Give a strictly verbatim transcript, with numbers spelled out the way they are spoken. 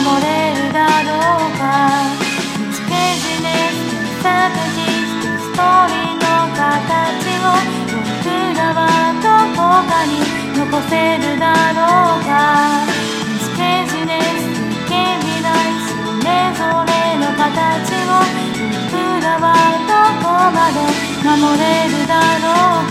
守れるだろうか。見つけじねスタートジストーリーの形を僕らはどこかに残せるだろうか。見つけじねすけ未来それぞれの形を僕らはどこまで守れるだろうか。